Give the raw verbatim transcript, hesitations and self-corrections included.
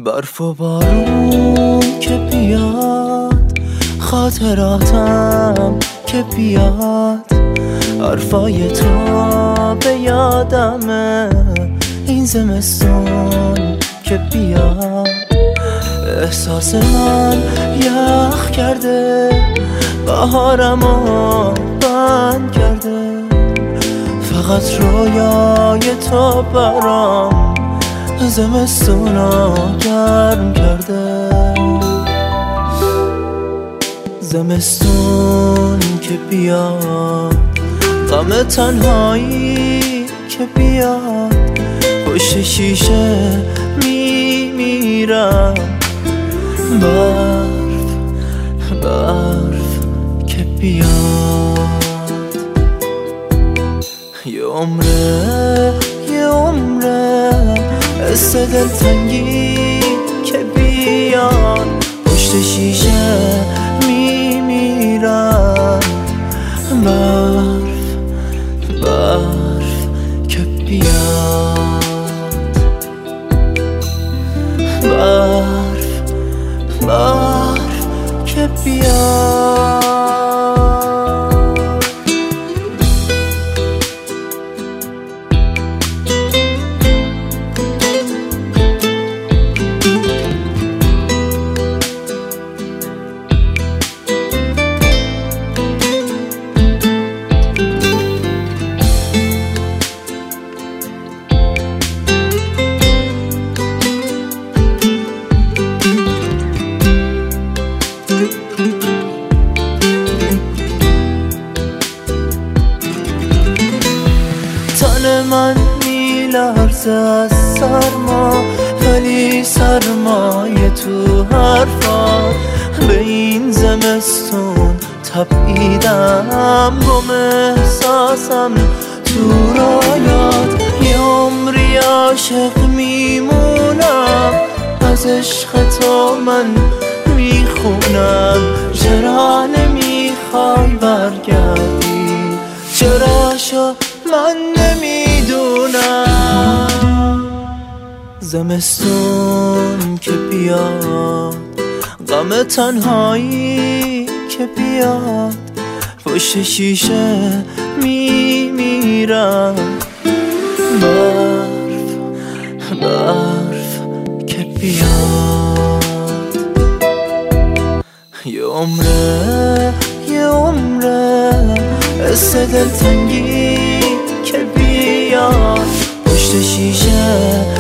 برف و بارون که بیاد، خاطراتم که بیاد، حرفای تو به یادمه، این زمستون که بیاد. احساس من یخ کرده، بهارمو بند کرده، فقط رویای تو برام زمستونو گرم کرده. زمستون که بیاد، غم تنهایی که بیاد، پشت شیشه میمیرم. برف برف که بیاد، یه عمره یه عمره حس دلتنگی که بیاد، پشت شیشه میمیرم. برف برف که بیاد، برف برف که بیاد. تن من میلرزه از سرما، ولی سرمایه تو حرفا. به این زمستون تپیدم، گم احساسم تو رایات. یه عمری عاشق میمونم، از عشق تو من میخونم. چرا نمیخوای برگردی؟ چرا شو من نمیدونم. زمستون که بیاد، غم تنهایی که بیاد، پشت شیشه میمیرم. برف برف که بیاد، یه عمره یه عمره حس دلتنگی که بیاد، پشت شیشه